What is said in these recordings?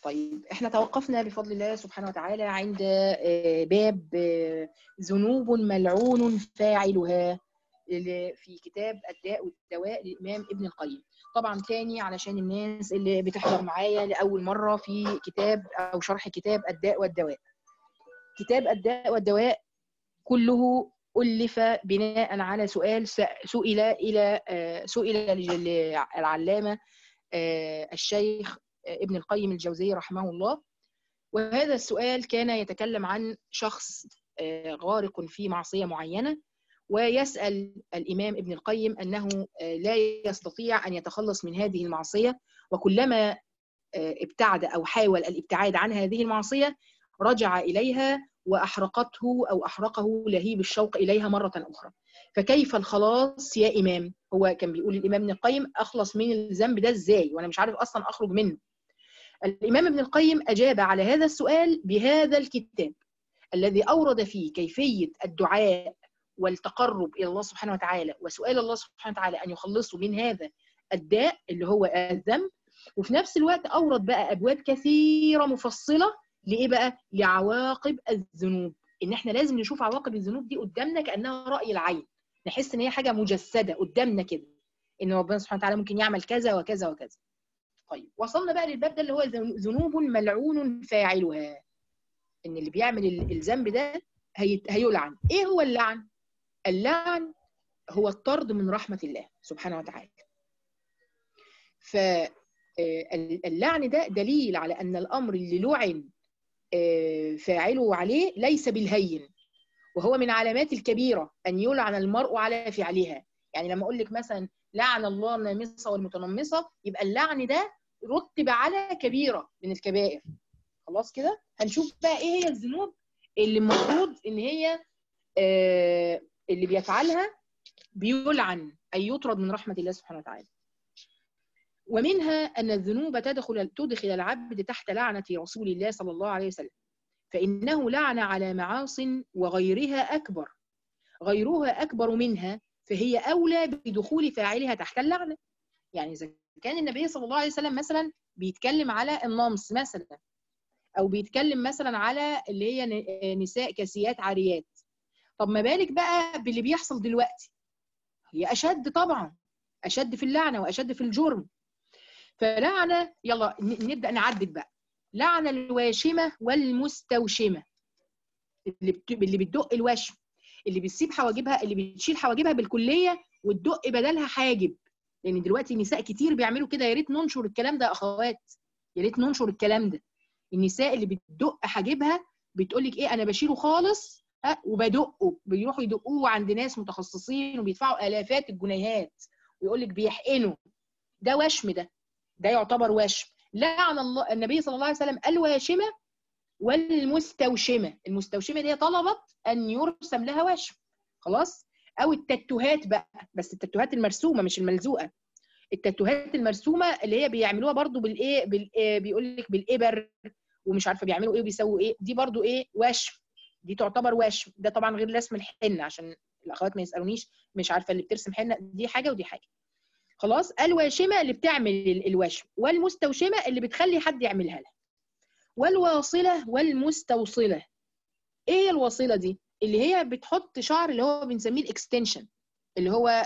طيب احنا توقفنا بفضل الله سبحانه وتعالى عند باب ذنوب ملعون فاعلها في كتاب الداء والدواء للإمام ابن القيم. طبعا تاني علشان الناس اللي بتحضر معايا لأول مرة في كتاب أو شرح كتاب الداء والدواء. كتاب الداء والدواء كله ألف بناء على سؤال سئل للعلامة الشيخ ابن القيم الجوزي رحمه الله. وهذا السؤال كان يتكلم عن شخص غارق في معصية معينة، ويسأل الإمام ابن القيم أنه لا يستطيع أن يتخلص من هذه المعصية، وكلما ابتعد أو حاول الابتعاد عن هذه المعصية رجع إليها وأحرقته أو أحرقه لهيب الشوق إليها مرة أخرى. فكيف الخلاص يا إمام؟ هو كان بيقول الإمام ابن القيم أخلص من الذنب ده إزاي وأنا مش عارف أصلا أخرج منه. الإمام ابن القيم أجاب على هذا السؤال بهذا الكتاب الذي أورد فيه كيفية الدعاء والتقرب إلى الله سبحانه وتعالى وسؤال الله سبحانه وتعالى أن يخلصه من هذا الداء اللي هو الذنب، وفي نفس الوقت أورد بقى أبواب كثيرة مفصلة لإيه بقى؟ لعواقب الذنوب. إن إحنا لازم نشوف عواقب الذنوب دي قدامنا كأنها رأي العين، نحس إن هي حاجة مجسدة قدامنا كده، إن ربنا سبحانه وتعالى ممكن يعمل كذا وكذا وكذا. طيب وصلنا بقى للباب ده اللي هو ذنوب ملعون فاعلها، إن اللي بيعمل الذنب ده هيلعن. إيه هو اللعن؟ اللعن هو الطرد من رحمة الله سبحانه وتعالى. فاللعن ده دليل على أن الأمر اللي لعن فاعله عليه ليس بالهين، وهو من علامات الكبيرة أن يلعن المرء على فعلها. يعني لما أقول لك مثلا لعن الله النامصة والمتنمصة، يبقى اللعن ده رتب على كبيرة من الكبائر. خلاص كده هنشوف بقى إيه هي الذنوب اللي المفروض إن هي اللي بيفعلها بيلعن أي يطرد من رحمة الله سبحانه وتعالى. ومنها أن الذنوب تدخل العبد تحت لعنة رسول الله صلى الله عليه وسلم، فإنه لعن على معاص وغيرها أكبر، غيرها أكبر منها فهي أولى بدخول فاعلها تحت اللعنة. يعني إذا كان النبي صلى الله عليه وسلم مثلا بيتكلم على النمص مثلا، أو بيتكلم مثلا على اللي هي نساء كاسيات عاريات، طب ما بالك بقى باللي بيحصل دلوقتي؟ هي أشد طبعا، أشد في اللعنة وأشد في الجرم. فلعنة، يلا نبدأ نعدد بقى. لعنة الواشمة والمستوشمة، اللي بتدق الوشم، اللي بتسيب حواجبها، اللي بتشيل حواجبها بالكلية وتدق بدلها حاجب. لأن دلوقتي نساء كتير بيعملوا كده. يا ريت ننشر الكلام ده يا أخوات، يا ريت ننشر الكلام ده. النساء اللي بتدق حاجبها بتقول لك إيه، أنا بشيله خالص وبدقه، بيروحوا يدقوه عند ناس متخصصين وبيدفعوا آلافات الجنيهات، ويقول لك بيحقنوا. ده وشم، ده يعتبر وشم. لعن الله النبي صلى الله عليه وسلم الواشمة والمستوشمة. المستوشمة دي طلبت أن يرسم لها وشم، خلاص. أو التاتوهات بقى، بس التاتوهات المرسومة مش الملزوقة. التاتوهات المرسومة اللي هي بيعملوها برضو بالإيه بيقول لك بالإبر ومش عارفة بيعملوا إيه وبيسووا إيه، دي برضو إيه وشم، دي تعتبر وشم. ده طبعا غير رسم الحنة، عشان الأخوات ما يسألونيش، مش عارفة اللي بترسم حنة دي حاجة ودي حاجة. خلاص. الواشمة اللي بتعمل الوشم، والمستوشمة اللي بتخلي حد يعملها لها، والواصلة والمستوصلة. ايه الواصلة دي؟ اللي هي بتحط شعر اللي هو بنسميه الاكستنشن، اللي هو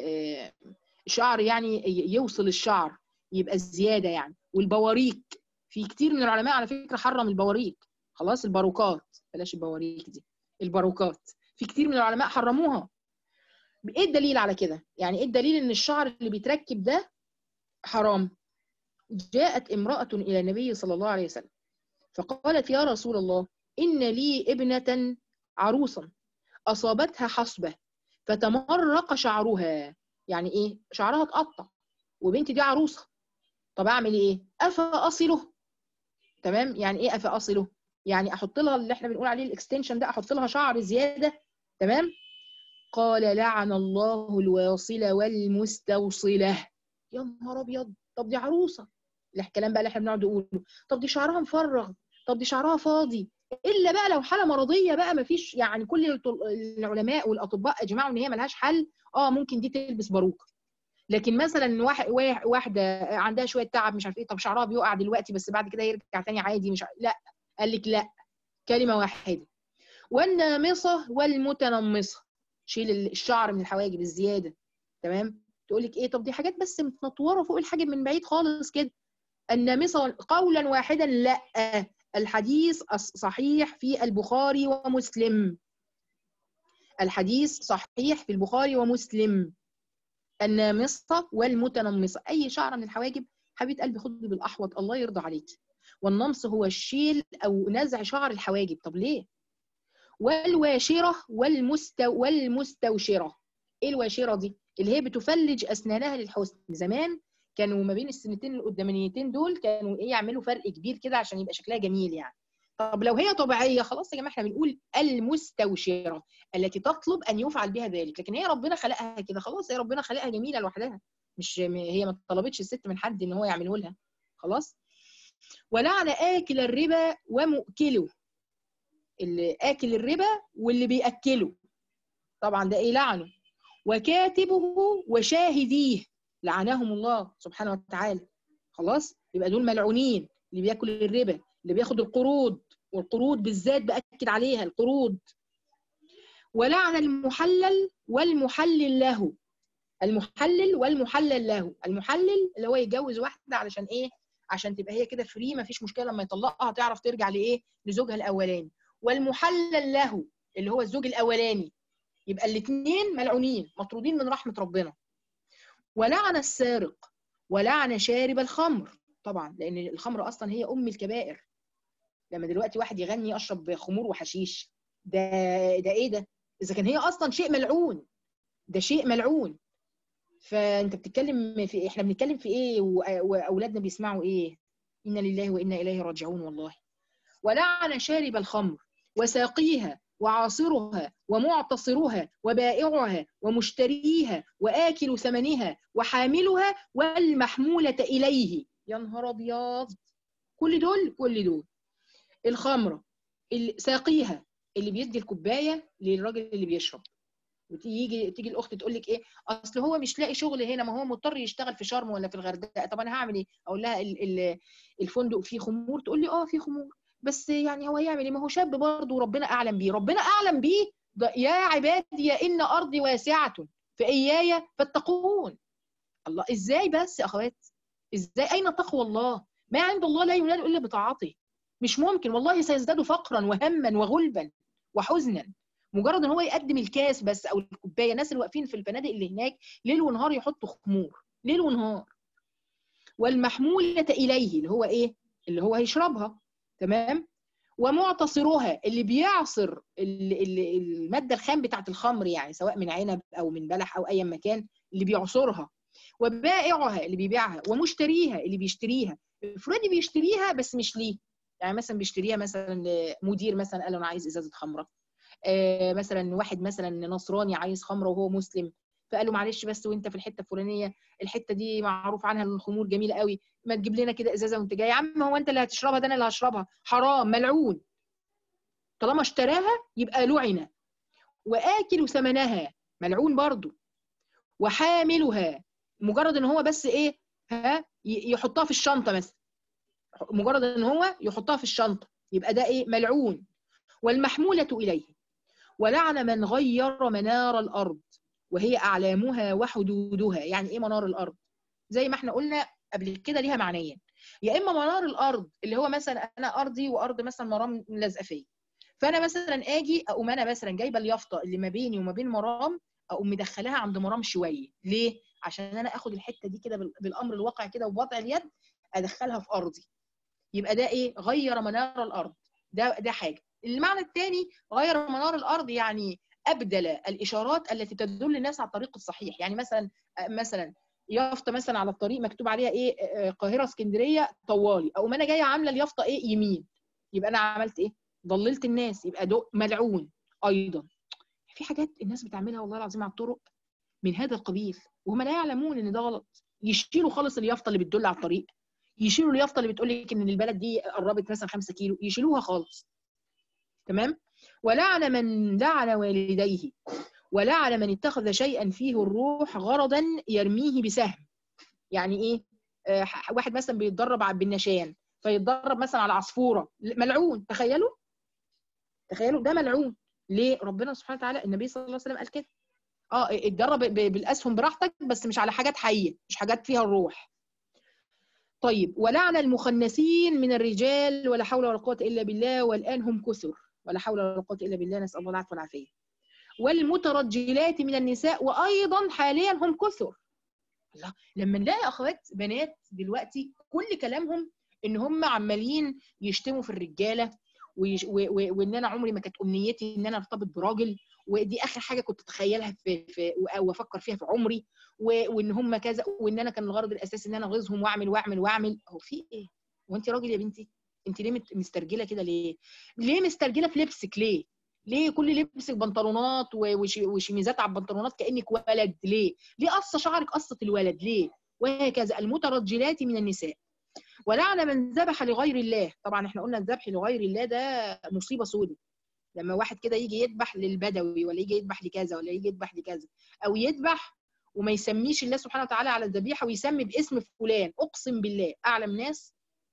شعر يعني يوصل الشعر يبقى زيادة يعني. والبواريك، في كتير من العلماء على فكرة حرم البواريك، خلاص. الباروكات، بلاش البواريك دي، الباروكات في كتير من العلماء حرموها. ايه الدليل على كده؟ يعني ايه الدليل ان الشعر اللي بيتركب ده حرام؟ جاءت امرأة إلى النبي صلى الله عليه وسلم فقالت يا رسول الله إن لي ابنة عروسا أصابتها حصبة فتمرق شعرها. يعني إيه؟ شعرها اتقطع وبنتي دي عروسة، طب أعمل إيه؟ أفأصله؟ تمام. يعني إيه أفأصله؟ يعني أحط لها اللي إحنا بنقول عليه الإكستنشن ده، أحط لها شعر زيادة. تمام. قال لعن الله الواصلة والمستوصلة. يا نهار أبيض، طب دي عروسة، الكلام بقى اللي احنا بنقعد نقوله، طب دي شعرها مفرغ، طب دي شعرها فاضي. الا بقى لو حاله مرضيه بقى ما فيش، يعني كل العلماء والاطباء اجمعوا ان هي ملهاش حل، ممكن دي تلبس باروكه. لكن مثلا واحده عندها شويه تعب مش عارف ايه، طب شعرها بيقع دلوقتي بس بعد كده يرجع تاني عادي، مش لا، قال لك لا، كلمه واحده. والنامصه والمتنمصه، شيل الشعر من الحواجب الزياده. تمام. تقول لك ايه، طب دي حاجات بس متنطوره فوق الحاجب من بعيد خالص كده. النامصه قولا واحدا لا، الحديث صحيح في البخاري ومسلم. الحديث صحيح في البخاري ومسلم. النامصه والمتنمصه، اي شعره من الحواجب حبيبه قلبي خدي بالاحوط الله يرضى عليكي. والنمص هو الشيل او نزع شعر الحواجب. طب ليه؟ والواشره والمستوشره. ايه الواشره دي؟ اللي هي بتفلج اسنانها للحسن. زمان كانوا ما بين السنتين القدامانيتين دول كانوا ايه، يعملوا فرق كبير كده عشان يبقى شكلها جميل يعني. طب لو هي طبيعيه خلاص يا جماعه احنا بنقول المستوشره التي تطلب ان يفعل بها ذلك، لكن هي ربنا خلقها كده خلاص، هي ربنا خلقها جميله لوحدها، مش هي ما طلبتش الست من حد ان هو يعمله لها خلاص. ولعن آكل الربا ومؤكله، اللي آكل الربا واللي بيأكله طبعا ده ايه لعنه. وكاتبه وشاهديه لعنهم الله سبحانه وتعالى. خلاص يبقى دول ملعونين، اللي بياكل الربا، اللي بياخد القروض، والقروض بالذات بأكد عليها القروض. ولعن المحلل والمحلل له. المحلل والمحلل له. المحلل اللي هو يتجوز واحده علشان ايه؟ عشان تبقى هي كده فري، ما فيش مشكله لما يطلقها تعرف ترجع لايه؟ لزوجها الاولاني. والمحلل له اللي هو الزوج الاولاني. يبقى الاثنين ملعونين مطرودين من رحمه ربنا. ولعن السارق ولعن شارب الخمر، طبعا لان الخمر اصلا هي ام الكبائر. لما دلوقتي واحد يغني اشرب خمور وحشيش، ده ايه ده؟ اذا كان هي اصلا شيء ملعون، ده شيء ملعون. فانت بتتكلم في، احنا بنتكلم في ايه واولادنا بيسمعوا ايه؟ انا لله وانا اليه راجعون والله. ولعن شارب الخمر وساقيها وعاصرها ومعتصرها وبائعها ومشتريها واكل ثمنها وحاملها والمحمولة اليه. يا نهار ابيض، كل دول الخمره، ساقيها اللي بيدي الكوبايه للراجل اللي بيشرب. تيجي الاخت تقول لك ايه، اصل هو مش لاقي شغل هنا، ما هو مضطر يشتغل في شرم ولا في الغردقه، طب انا هعمل ايه؟ اقول لها الفندق فيه خمور، تقول لي اه فيه خمور، بس يعني هو يعمل ايه؟ ما هو شاب برضه وربنا اعلم بيه. ربنا اعلم بيه يا عبادي ان ارضي واسعه فاياي فاتقون. الله، ازاي بس يا اخوات؟ ازاي؟ اين تقوى الله؟ ما عند الله لا ينال الا بطاعته. مش ممكن والله، سيزداد فقرا وهما وغلبا وحزنا. مجرد ان هو يقدم الكاس بس او الكوبايه. الناس اللي واقفين في الفنادق اللي هناك ليل ونهار يحطوا خمور ليل ونهار. والمحموله اليه اللي هو ايه؟ اللي هو هيشربها. تمام. ومعتصرها اللي بيعصر الماده الخام بتاعت الخمر، يعني سواء من عنب او من بلح او اي مكان اللي بيعصرها. وبائعها اللي بيبيعها. ومشتريها اللي بيشتريها. افرضي بيشتريها بس مش ليه، يعني مثلا بيشتريها مثلا مدير مثلا قال له انا عايز ازازه خمره، مثلا واحد مثلا نصراني عايز خمره وهو مسلم، فقال له معلش بس وانت في الحته الفلانيه، الحته دي معروف عنها ان الخمور جميله قوي، ما تجيب لنا كده ازازه وانت جاي. يا عم هو انت اللي هتشربها، ده انا اللي هشربها، حرام ملعون. طالما اشتراها يبقى لعن. واكل ثمنها ملعون برضو. وحاملها، مجرد ان هو بس ايه، يحطها في الشنطه مثلا، مجرد ان هو يحطها في الشنطه يبقى ده ايه؟ ملعون. والمحموله اليه. ولعن من غير منار الارض وهي اعلامها وحدودها. يعني ايه منار الارض؟ زي ما احنا قلنا قبل كده ليها معنيين. يا اما منار الارض اللي هو مثلا انا ارضي وارض مثلا مرام لازقه فيا، فانا مثلا اجي اقوم انا مثلا جايبه اليافطه اللي ما بيني وما بين مرام، اقوم مدخلاها عند مرام شويه. ليه؟ عشان انا اخد الحته دي كده بالامر الواقع كده وبوضع اليد ادخلها في ارضي. يبقى ده ايه؟ غير منار الارض. ده حاجه. المعنى الثاني غير منار الارض يعني ابدل الاشارات التي تدل الناس على الطريق الصحيح. يعني مثلا يافطه مثلا على الطريق مكتوب عليها ايه؟ القاهره اسكندريه طوالي، او ما انا جايه عامله اليافطه ايه؟ يمين. يبقى انا عملت ايه؟ ضللت الناس، يبقى ده ملعون ايضا. في حاجات الناس بتعملها والله العظيم على الطرق من هذا القبيل وهم لا يعلمون ان ده غلط. يشيلوا خالص اليافطه اللي بتدل على الطريق، يشيلوا اليافطه اللي بتقول لك ان البلد دي قربت مثلا 5 كيلو، يشيلوها خالص. تمام. ولعن من لعن والديه ولعن من اتخذ شيئا فيه الروح غرضا يرميه بسهم. يعني ايه؟ واحد مثلا بيتدرب بالنشان فيتدرب مثلا على عصفوره، ملعون. تخيلوا ده ملعون. ليه؟ ربنا سبحانه وتعالى، النبي صلى الله عليه وسلم قال كده. اتدرب بالاسهم براحتك، بس مش على حاجات حيه، مش حاجات فيها الروح. طيب، ولعن المخنثين من الرجال ولا حول ولا قوه الا بالله، والان هم كثر، ولا حول ولا قوه الا بالله، نسال الله العفو والعافيه. والمترجلات من النساء، وايضا حاليا هم كثر. الله، لما نلاقي اخوات بنات دلوقتي كل كلامهم ان هم عمالين يشتموا في الرجاله، وان انا عمري ما كانت امنيتي ان انا ارتبط براجل، ودي اخر حاجه كنت اتخيلها او افكر فيها في عمري، وان هم كذا، وان انا كان الغرض الاساسي ان انا اغيظهم واعمل واعمل واعمل. هو في ايه؟ وانت راجل يا بنتي؟ انت ليه مسترجله كده؟ ليه مسترجله في لبسك؟ ليه كل لبسك بنطلونات وشميزات على البنطلونات كانك ولد؟ ليه قصه شعرك قصه الولد؟ ليه؟ وهكذا. المترجلات من النساء. ولعن من ذبح لغير الله. طبعا احنا قلنا الذبح لغير الله ده مصيبه سودة. لما واحد كده يجي يذبح للبدوي، ولا يجي يذبح لكذا، ولا يجي يذبح لكذا، او يذبح وما يسميش الله سبحانه وتعالى على الذبيحه، ويسمي باسم فلان. اقسم بالله اعلم ناس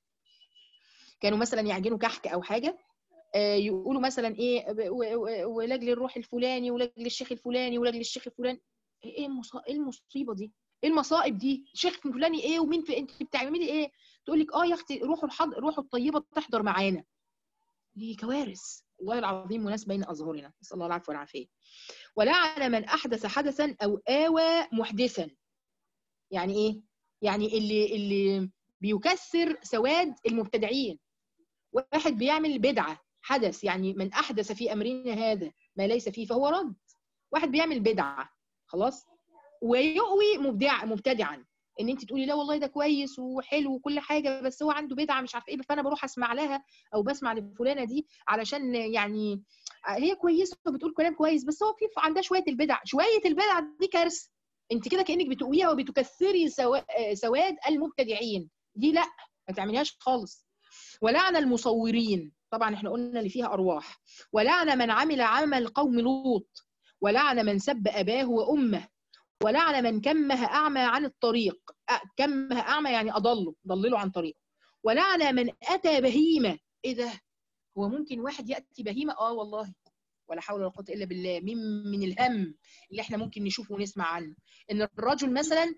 كانوا مثلا يعجنوا كحك او حاجه، يقولوا مثلا ايه، ولاجل الروح الفلاني، ولاجل الشيخ الفلاني، ولاجل الشيخ الفلاني. ايه المصيبه دي؟ ايه المصائب دي؟ الشيخ الفلاني ايه؟ ومين انت بتعملي ايه؟ تقول لك يا اختي روحوا الطيبه تحضر معانا. دي كوارث والله العظيم، وناس بين اظهرنا، نسال الله العفو والعافيه. ولعن من احدث حدثا او اوى محدثا. يعني ايه؟ يعني اللي بيكسر سواد المبتدعين. واحد بيعمل بدعه حدث، يعني من احدث في امرنا هذا ما ليس فيه فهو رد. واحد بيعمل بدعه خلاص، ويؤوي مبتدعا، ان انت تقولي لا والله ده كويس وحلو وكل حاجه، بس هو عنده بدعه مش عارفه ايه، فانا بروح اسمع لها او بسمع لفلانه دي علشان يعني هي كويسه وبتقول كلام كويس، بس هو في عندها شويه البدع دي كارثه. انت كده كانك بتقويها وبتكثري سواد المبتدعين. دي لا، ما تعمليهاش خالص. ولعن المصورين. طبعا احنا قلنا اللي فيها ارواح. ولعن من عمل عمل قوم لوط. ولعن من سب اباه وامه. ولعن من كمه اعمى عن الطريق. كمه اعمى يعني ضلله عن طريق. ولعن من اتى بهيمه. ايه ده؟ هو ممكن واحد ياتي بهيمه؟ والله، ولا حول ولا قوه الا بالله. من الهم اللي احنا ممكن نشوفه ونسمع عنه، ان الرجل مثلا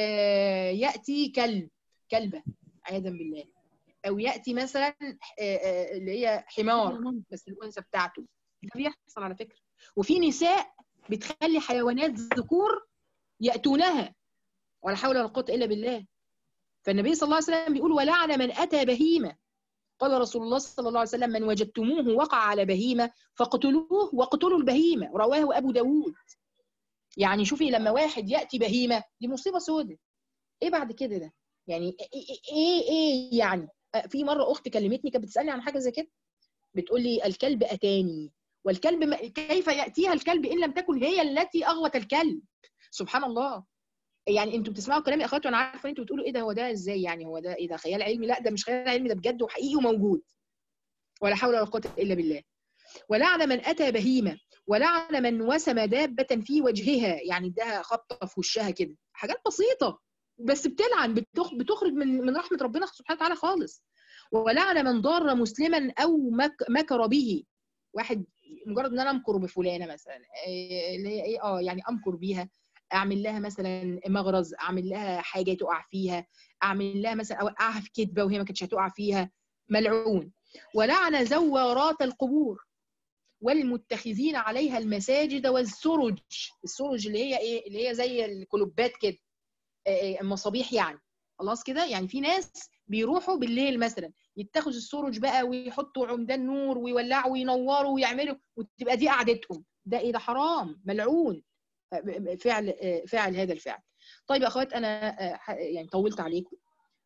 ياتي كلبه عياذا بالله، او ياتي مثلا اللي هي حمار بس الانثى بتاعته. ده بيحصل على فكره. وفي نساء بتخلي حيوانات ذكور ياتونها، ولا حول ولا قوه الا بالله. فالنبي صلى الله عليه وسلم بيقول ولعن من اتى بهيمه. قال رسول الله صلى الله عليه وسلم من وجدتموه وقع على بهيمه فاقتلوه واقتلوا البهيمه. رواه ابو داود. يعني شوفي، لما واحد ياتي بهيمه دي مصيبه سودة. ايه بعد كده ده؟ يعني ايه يعني؟ في مره اخت كلمتني كانت بتسالني عن حاجه زي كده، بتقول لي الكلب اتاني، والكلب كيف ياتيها الكلب ان لم تكن هي التي اغوت الكلب؟ سبحان الله. يعني انتوا بتسمعوا كلامي يا اخواتي وانا عارفه انتوا بتقولوا ايه ده، هو ده ازاي يعني؟ هو ده ايه ده؟ خيال علمي؟ لا، ده مش خيال علمي، ده بجد وحقيقي وموجود. ولا حول ولا قوه الا بالله. ولعن من اتى بهيمه. ولعن من وسم دابه في وجهها، يعني اداها خبطه في وشها كده، حاجات بسيطه بس بتلعن، بتخرج من رحمه ربنا سبحانه وتعالى خالص. ولعن من ضار مسلما او مكر به. واحد مجرد ان انا امكر بفلانه مثلا، اللي هي ايه، يعني امكر بيها، اعمل لها مثلا مغرز، اعمل لها حاجه تقع فيها، اعمل لها مثلا اوقعها في كذبه وهي ما كانتش هتقع فيها، ملعون. ولعن زوارات القبور والمتخذين عليها المساجد والسرج. السرج اللي هي ايه؟ اللي هي زي الكلوبات كده، المصابيح يعني. خلاص كده، يعني في ناس بيروحوا بالليل مثلا يتخذوا السرج بقى ويحطوا عمدان نور ويولعوا وينوروا ويعملوا، وتبقى دي قعدتهم. ده ايه ده؟ حرام، ملعون فعل هذا الفعل. طيب يا اخوات، انا يعني طولت عليكم.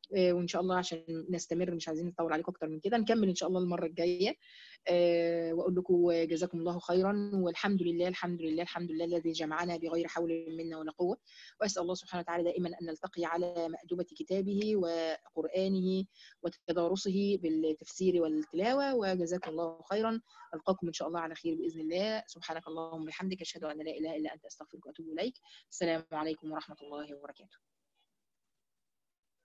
وان شاء الله عشان نستمر، مش عايزين نطول عليكم اكتر من كده، نكمل ان شاء الله المره الجايه. واقول لكم جزاكم الله خيرا، والحمد لله الحمد لله الحمد لله الذي جمعنا بغير حول منا ولا قوه. واسال الله سبحانه وتعالى دائما ان نلتقي على مأدبة كتابه وقرآنه وتدارسه بالتفسير والتلاوه. وجزاكم الله خيرا، القاكم ان شاء الله على خير باذن الله. سبحانك اللهم وبحمدك، اشهد ان لا اله الا انت، استغفرك واتوب اليك. السلام عليكم ورحمه الله وبركاته.